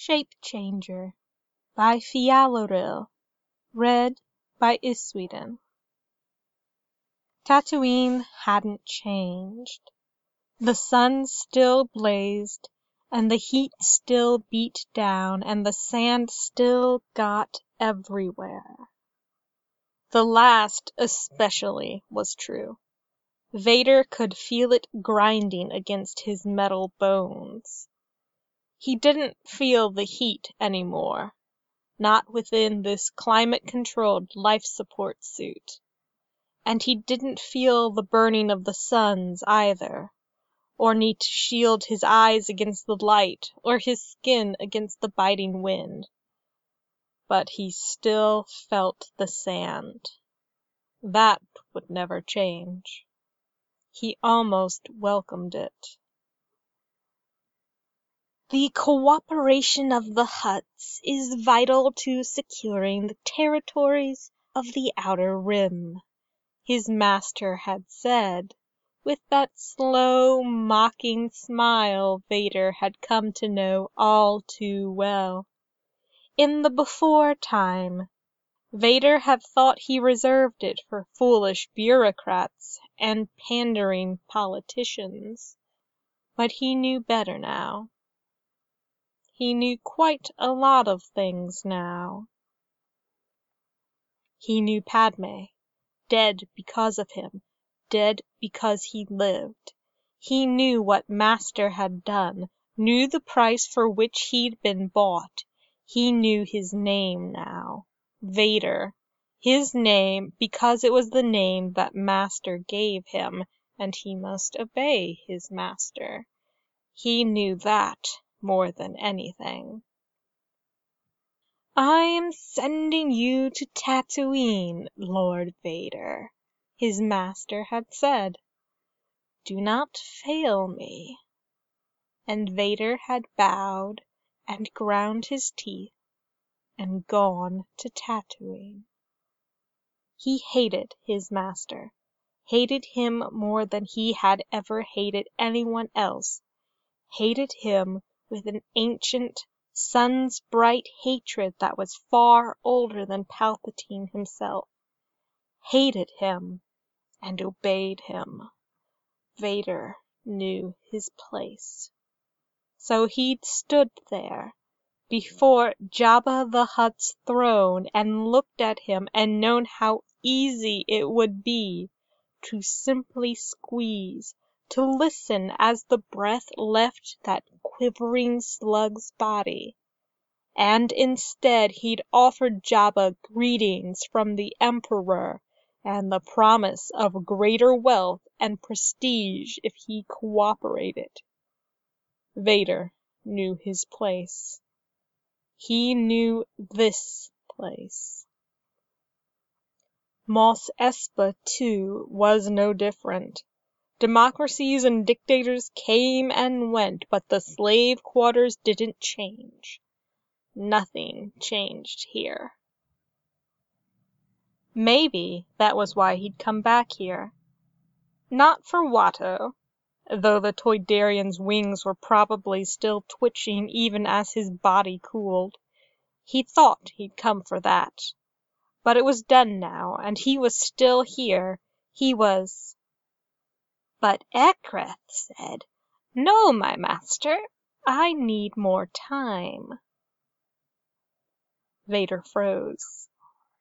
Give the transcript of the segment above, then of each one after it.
Shape Changer by Fiyaloril. Read by Isweden. Tatooine hadn't changed. The sun still blazed, and the heat still beat down, and the sand still got everywhere. The last especially was true. Vader could feel it grinding against his metal bones. He didn't feel the heat anymore, not within this climate-controlled life-support suit. And he didn't feel the burning of the suns either, or need to shield his eyes against the light or his skin against the biting wind. But he still felt the sand. That would never change. He almost welcomed it. The cooperation of the Hutts is vital to securing the territories of the Outer Rim, his master had said, with that slow, mocking smile Vader had come to know all too well. In the before time, Vader had thought he reserved it for foolish bureaucrats and pandering politicians, but he knew better now. He knew quite a lot of things now. He knew Padme, dead because of him, dead because he lived. He knew what Master had done, knew the price for which he'd been bought. He knew his name now. Vader. His name because it was the name that Master gave him, and he must obey his Master. He knew that more than anything. "I am sending you to Tatooine, Lord Vader," his master had said. "Do not fail me." And Vader had bowed and ground his teeth and gone to Tatooine. He hated his master, hated him more than he had ever hated anyone else, hated him with an ancient, sun's bright hatred that was far older than Palpatine himself. Hated him and obeyed him. Vader knew his place. So he'd stood there, before Jabba the Hutt's throne, and looked at him and known how easy it would be to simply squeeze, to listen as the breath left that quivering slug's body. And instead he'd offered Jabba greetings from the Emperor and the promise of greater wealth and prestige if he cooperated. Vader knew his place. He knew this place. Mos Espa, too, was no different. Democracies and dictators came and went, but the slave quarters didn't change. Nothing changed here. Maybe that was why he'd come back here. Not for Watto, though the Toydarian's wings were probably still twitching even as his body cooled. He thought he'd come for that. But it was done now, and he was still here. He was... But Ekreth said, "No, my master, I need more time." Vader froze.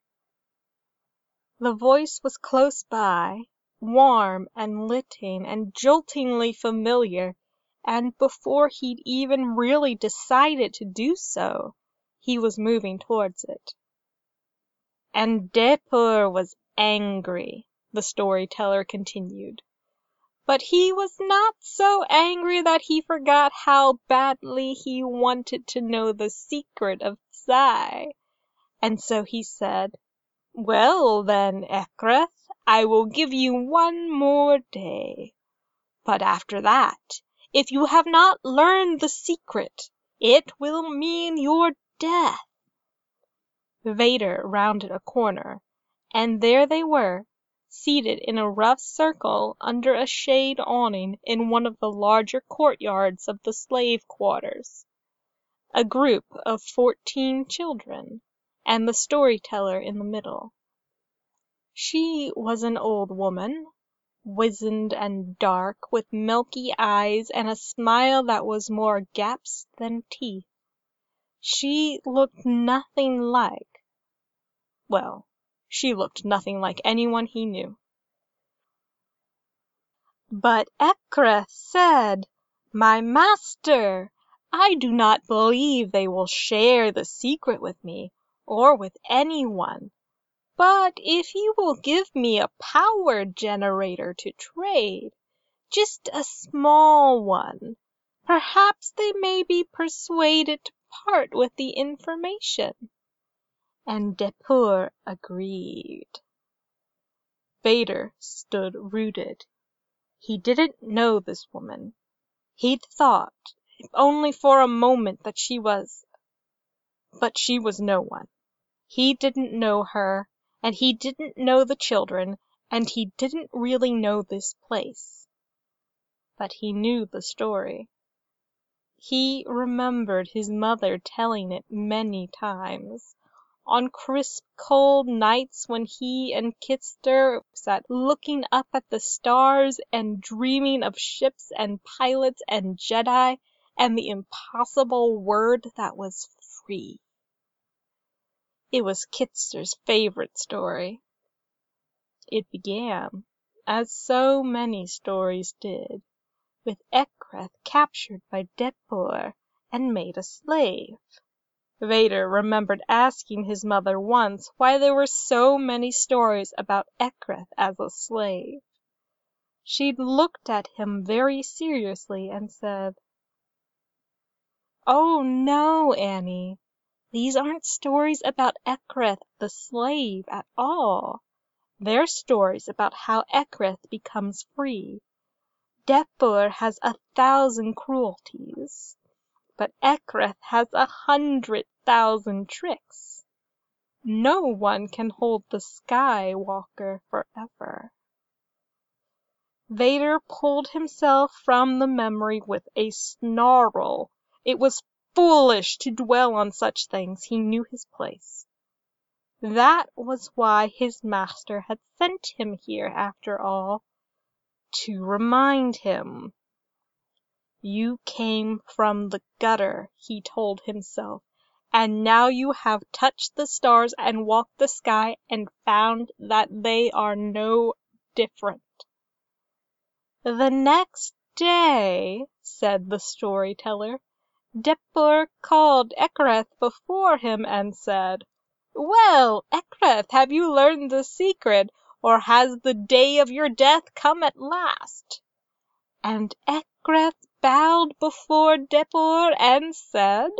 The voice was close by, warm and lilting and joltingly familiar, and before he'd even really decided to do so, he was moving towards it. And Dapur was angry, the storyteller continued. But he was not so angry that he forgot how badly he wanted to know the secret of Psy. And so he said, "Well then, Ekreth, I will give you one more day. But after that, if you have not learned the secret, it will mean your death." Vader rounded a corner, and there they were, seated in a rough circle under a shade awning in one of the larger courtyards of the slave quarters. a group of 14 children, and the storyteller in the middle. She was an old woman, wizened and dark, with milky eyes and a smile that was more gaps than teeth. She looked nothing like, well, she looked nothing like anyone he knew. But Ecgfrith said, "My master, I do not believe they will share the secret with me, or with anyone. But if you will give me a power generator to trade, just a small one, perhaps they may be persuaded to part with the information." And Depur agreed. Vader stood rooted. He didn't know this woman. He'd thought, if only for a moment, that she was... But she was no one. He didn't know her, and he didn't know the children, and he didn't really know this place. But he knew the story. He remembered his mother telling it many times, on crisp cold nights when he and Kitster sat looking up at the stars and dreaming of ships and pilots and Jedi and the impossible word that was free. It was Kitster's favorite story. It began, as so many stories did, with Ecgfrith captured by Depur and made a slave. Vader remembered asking his mother once why there were so many stories about Ecgfrith as a slave. She looked at him very seriously and said, "Oh, no, Annie, these aren't stories about Ecgfrith the slave at all. They're stories about how Ecgfrith becomes free. Depur has 1,000 cruelties, but Ecgfrith has 100,000 tricks. No one can hold the Skywalker forever." Vader pulled himself from the memory with a snarl. It was foolish to dwell on such things. He knew his place. That was why his master had sent him here after all, to remind him. "You came from the gutter," he told himself, "and now you have touched the stars and walked the sky and found that they are no different." "The next day," said the storyteller, "Depur called Ecgfrith before him and said, 'Well, Ecgfrith, have you learned the secret, or has the day of your death come at last?' And Ecgfrith bowed before Depur and said,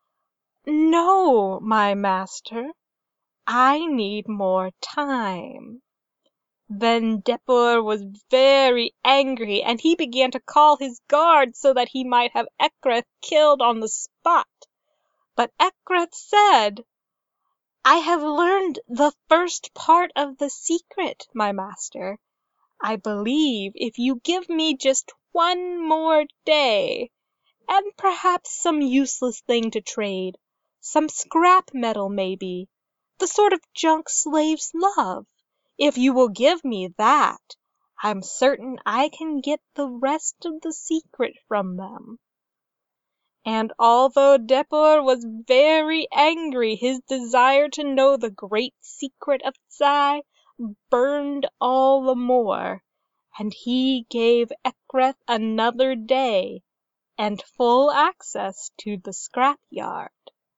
'No, my master, I need more time.' Then Depur was very angry, and he began to call his guards so that he might have Ecgfrith killed on the spot. But Ecgfrith said, 'I have learned the first part of the secret, my master. I believe if you give me just one more day, and perhaps some useless thing to trade, some scrap metal maybe, the sort of junk slaves love, if you will give me that, I'm certain I can get the rest of the secret from them.' And although Depur was very angry, his desire to know the great secret of Zai burned all the more, and he gave Ecgfrith another day and full access to the scrap yard.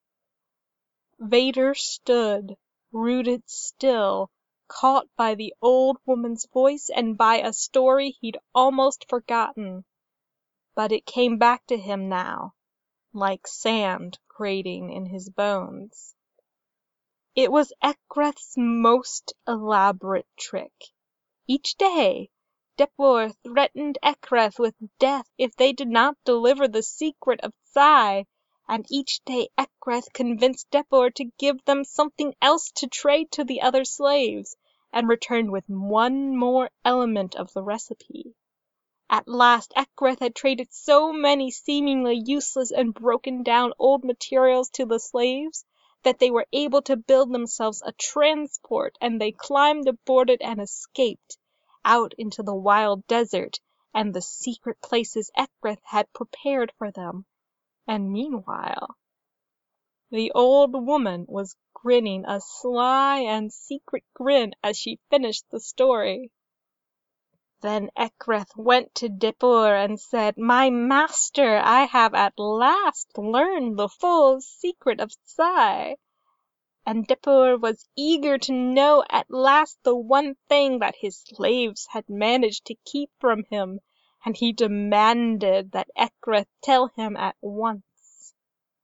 Vader stood, rooted still, caught by the old woman's voice and by a story he'd almost forgotten. But it came back to him now, like sand grating in his bones. It was Ecgfrith's most elaborate trick. Each day Depur threatened Ecgfrith with death if they did not deliver the secret of Zai, and each day Ecgfrith convinced Depur to give them something else to trade to the other slaves, and returned with one more element of the recipe. At last Ecgfrith had traded so many seemingly useless and broken down old materials to the slaves that they were able to build themselves a transport, and they climbed aboard it and escaped out into the wild desert and the secret places Ecgfrith had prepared for them. And meanwhile, the old woman was grinning a sly and secret grin as she finished the story. Then Ecgfrith went to Dapur and said, "My master, I have at last learned the full secret of Sai." And Dapur was eager to know at last the one thing that his slaves had managed to keep from him, and he demanded that Ecgfrith tell him at once.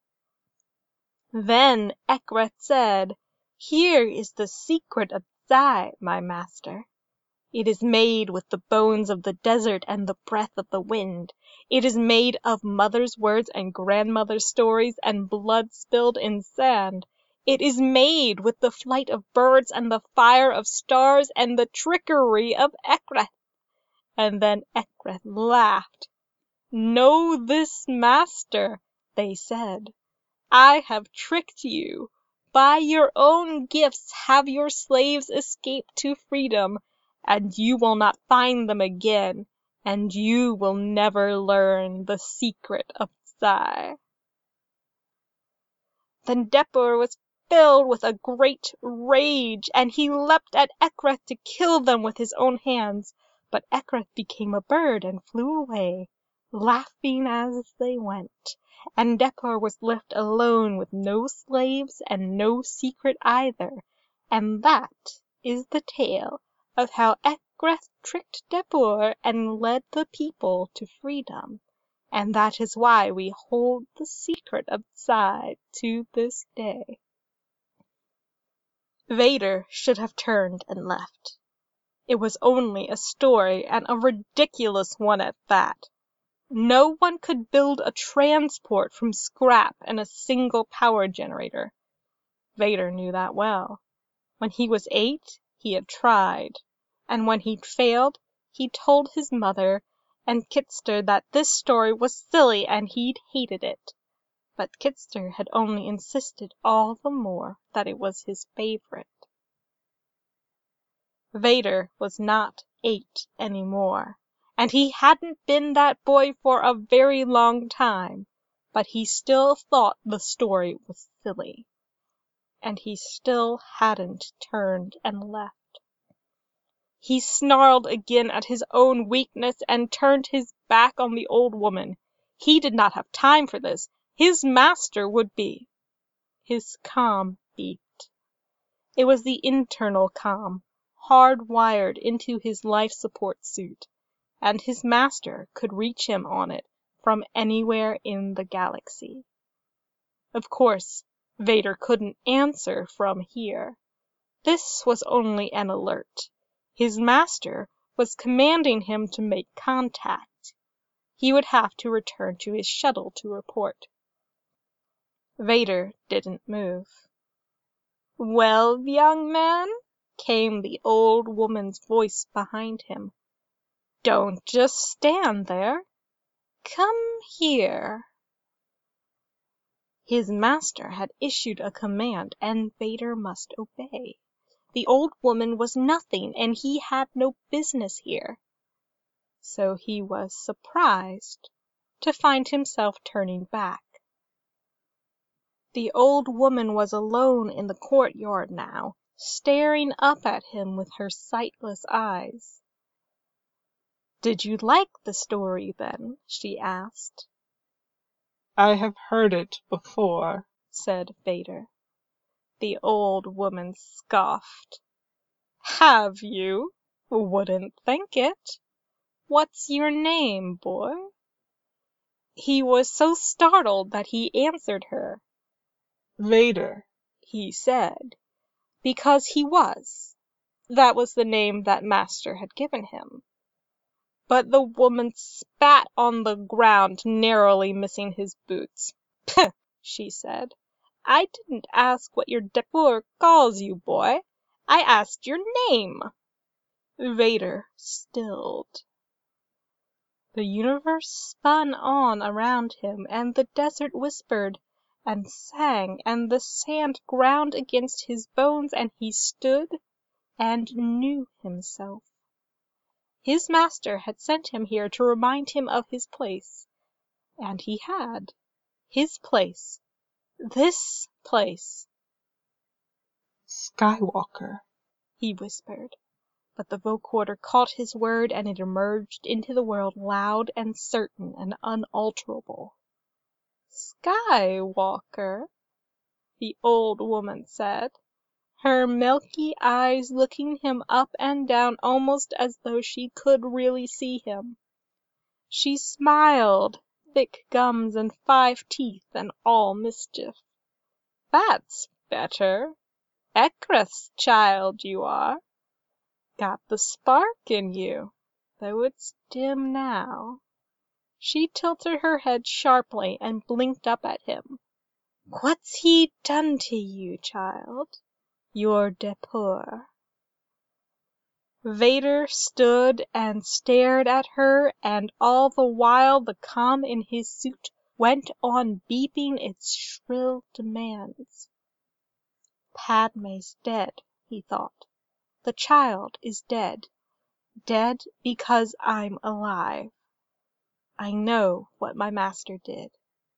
Then Ecgfrith said, "Here is the secret of Sai, my master. It is made with the bones of the desert and the breath of the wind. It is made of mother's words and grandmother's stories and blood spilled in sand. It is made with the flight of birds and the fire of stars and the trickery of Ecgfrith." And then Ecgfrith laughed. "Know this, master," they said. "I have tricked you. By your own gifts have your slaves escaped to freedom, and you will not find them again, and you will never learn the secret of Sai." Then Dapur was filled with a great rage, and he leapt at Ecgfrith to kill them with his own hands. But Ecgfrith became a bird and flew away, laughing as they went, and Dapur was left alone with no slaves and no secret either. And that is the tale of how Ecgfrith tricked Dapur and led the people to freedom. And that is why we hold the secret of Sai to this day. Vader should have turned and left. It was only a story, and a ridiculous one at that. No one could build a transport from scrap and a single power generator. Vader knew that well. When he was 8, he had tried, and when he'd failed, he told his mother and Kitster that this story was silly and he'd hated it. But Kitster had only insisted all the more that it was his favorite. Vader was not 8 any more, and he hadn't been that boy for a very long time, but he still thought the story was silly, and he still hadn't turned and left. He snarled again at his own weakness and turned his back on the old woman. He did not have time for this. His master would be. His comm beeped. It was the internal comm, hard-wired into his life support suit, and his master could reach him on it from anywhere in the galaxy. Of course, Vader couldn't answer from here. This was only an alert. His master was commanding him to make contact. He would have to return to his shuttle to report. Vader didn't move. "Well, young man?" came the old woman's voice behind him. "Don't just stand there. Come here." His master had issued a command, and Vader must obey. The old woman was nothing, and he had no business here. So he was surprised to find himself turning back. The old woman was alone in the courtyard now, staring up at him with her sightless eyes. "Did you like the story, then?" she asked. "I have heard it before," said Vader. The old woman scoffed. "Have you? Wouldn't think it. What's your name, boy?" He was so startled that he answered her. "Vader," he said, because he was. That was the name that master had given him. But the woman spat on the ground, narrowly missing his boots. "Pooh!" she said. "I didn't ask what your Dapur calls you, boy. I asked your name." Vader stilled. The universe spun on around him, and the desert whispered and sang, and the sand ground against his bones, and he stood and knew himself. His master had sent him here to remind him of his place, and he had. His place. This place. Skywalker, He whispered, but the vocoder caught his word, and it emerged into the world loud and certain and unalterable. Skywalker, the old woman said, her milky eyes looking him up and down almost as though she could really see him. She smiled, thick gums and 5 teeth and all mischief. That's better. Ekreth's child you are. Got the spark in you, though it's dim now. She tilted her head sharply and blinked up at him. What's he done to you, child? You're Depur. Vader stood and stared at her, and all the while the comm in his suit went on beeping its shrill demands. Padme's dead, he thought. The child is dead. Dead because I'm alive. I know what my master did.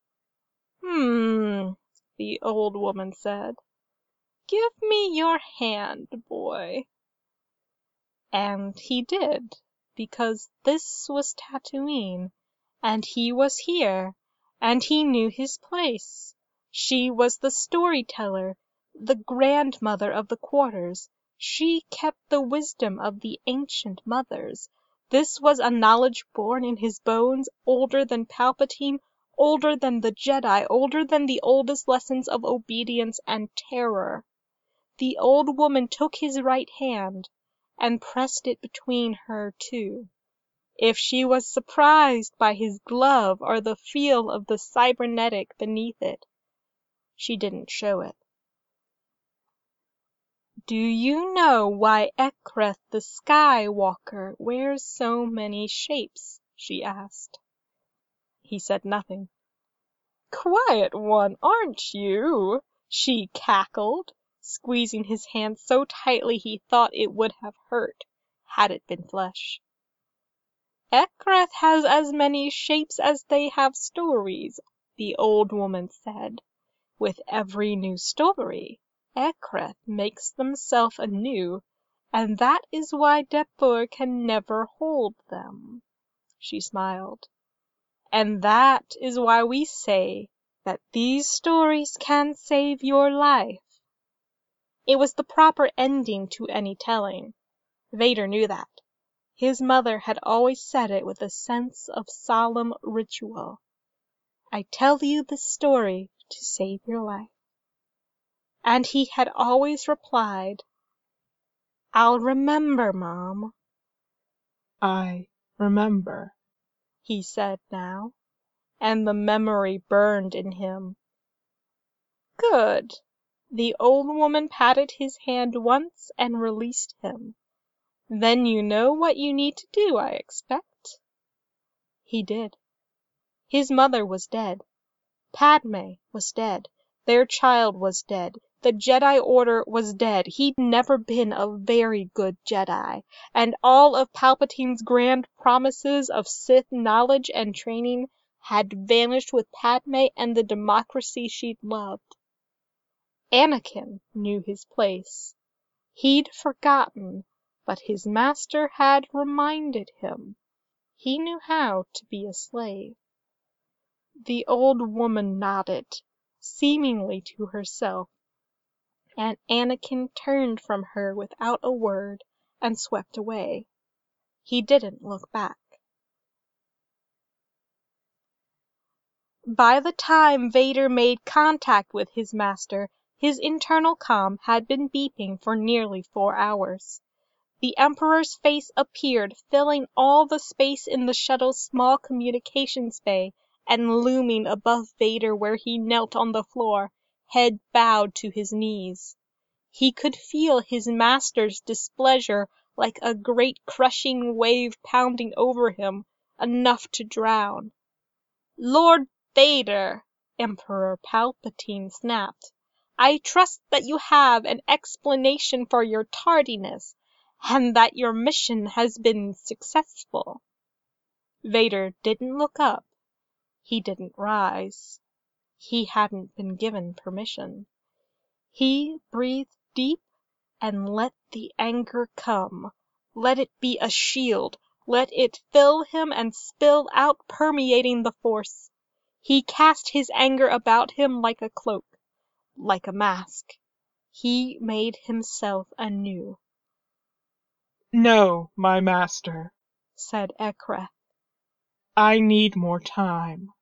The old woman said. Give me your hand, boy. And he did, because this was Tatooine, and he was here, and he knew his place. She was the storyteller, the grandmother of the quarters. She kept the wisdom of the ancient mothers. This was a knowledge born in his bones, older than Palpatine, older than the Jedi, older than the oldest lessons of obedience and terror. The old woman took his right hand and pressed it between her two. If she was surprised by his glove or the feel of the cybernetic beneath it, she didn't show it. Do you know why Ekreth the Skywalker wears so many shapes? She asked. He said nothing. Quiet one, aren't you? She cackled, squeezing his hand so tightly he thought it would have hurt, had it been flesh. Ekreth has as many shapes as they have stories, the old woman said. With every new story, Ekreth makes themselves anew, and that is why Depur can never hold them. She smiled. And that is why we say that these stories can save your life. It was the proper ending to any telling. Vader knew that. His mother had always said it with a sense of solemn ritual. I tell you this story to save your life. And he had always replied, I'll remember, Mom. I remember, He said now, and the memory burned in him. Good. The old woman patted his hand once and released him. Then you know what you need to do, I expect. He did. His mother was dead. Padme was dead. Their child was dead. The Jedi Order was dead. He'd never been a very good Jedi. And all of Palpatine's grand promises of Sith knowledge and training had vanished with Padme and the democracy she'd loved. Anakin knew his place. He'd forgotten, but his master had reminded him. He knew how to be a slave. The old woman nodded, seemingly to herself, and Anakin turned from her without a word and swept away. He didn't look back. By the time Vader made contact with his master, his internal comm had been beeping for nearly 4 hours. The Emperor's face appeared, filling all the space in the shuttle's small communications bay and looming above Vader where he knelt on the floor, head bowed to his knees. He could feel his master's displeasure like a great crushing wave pounding over him, enough to drown. Lord Vader, Emperor Palpatine snapped, I trust that you have an explanation for your tardiness, and that your mission has been successful. Vader didn't look up. He didn't rise. He hadn't been given permission. He breathed deep and let the anger come. Let it be a shield. Let it fill him and spill out, permeating the Force. He cast his anger about him like a cloak, like a mask. He made himself anew. No, my master, said Ekreth. I need more time.